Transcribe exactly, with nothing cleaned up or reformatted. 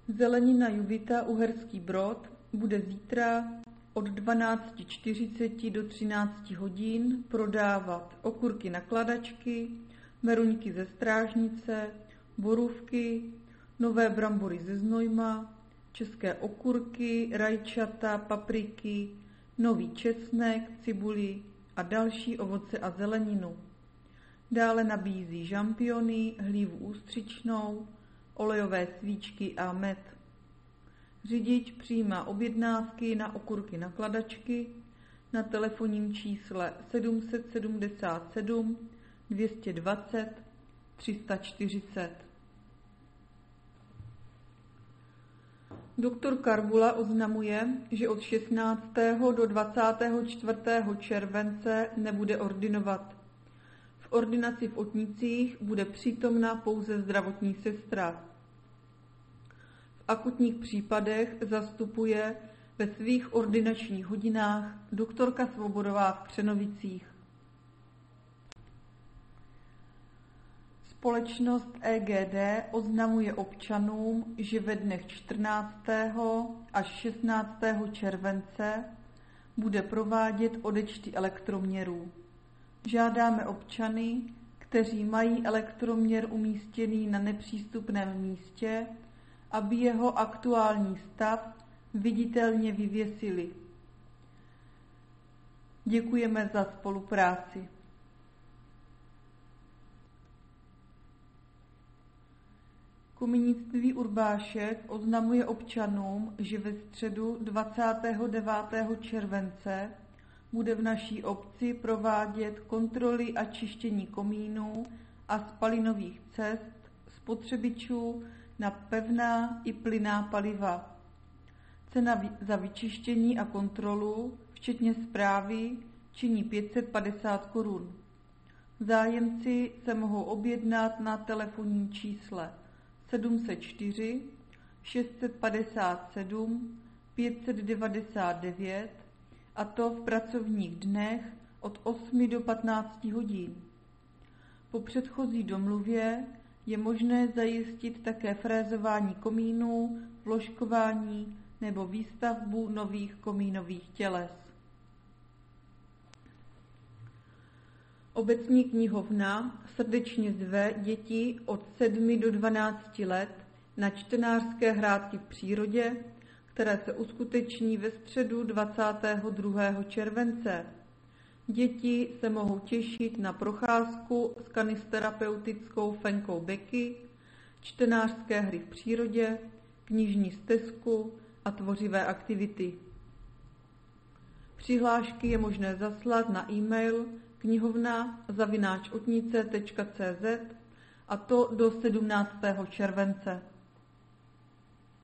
Zelenina Judita Uherský Brod bude zítra od dvanáct čtyřicet do třináct hodin prodávat okurky na kladačky, meruňky ze Strážnice, borůvky, nové brambory ze Znojma, české okurky, rajčata, papriky, nový česnek, cibuli a další ovoce a zeleninu. Dále nabízí žampiony, hlívu ústřičnou, olejové svíčky a med. Řidič přijímá objednávky na okurky na kladačky na telefonním čísle sedm set sedmdesát sedm dvě stě dvacet tři sta čtyřicet. Doktor Karbula oznamuje, že od šestnáctého do dvacátého čtvrtého července nebude ordinovat. V ordinaci v Otnicích bude přítomna pouze zdravotní sestra. V akutních případech zastupuje ve svých ordinačních hodinách doktorka Svobodová v Křenovicích. Společnost E G D oznamuje občanům, že ve dnech čtrnáctého až šestnáctého července bude provádět odečty elektroměrů. Žádáme občany, kteří mají elektroměr umístěný na nepřístupném místě, aby jeho aktuální stav viditelně vyvěsili. Děkujeme za spolupráci. Komunictví Urbášek oznamuje občanům, že ve středu dvacátého devátého července bude v naší obci provádět kontroly a čištění komínů a spalinových cest spotřebičů na pevná i plynná paliva. Cena za vyčištění a kontrolu, včetně správy, činí pět set padesát korun. Zájemci se mohou objednat na telefonním čísle sedm set čtyři šest set padesát sedm pět set devadesát devět, a to v pracovních dnech od osmi do patnácti hodin. Po předchozí domluvě je možné zajistit také frézování komínů, vložkování nebo výstavbu nových komínových těles. Obecní knihovna srdečně zve děti od sedmi do dvanácti let na čtenářské hrádky v přírodě, které se uskuteční ve středu dvacátého druhého července. Děti se mohou těšit na procházku s kanisterapeutickou Fenkou Beky, čtenářské hry v přírodě, knižní stezku a tvořivé aktivity. Přihlášky je možné zaslat na e-mail knihovna zavináč otnice tečka cé zet, a to do sedmnáctého července.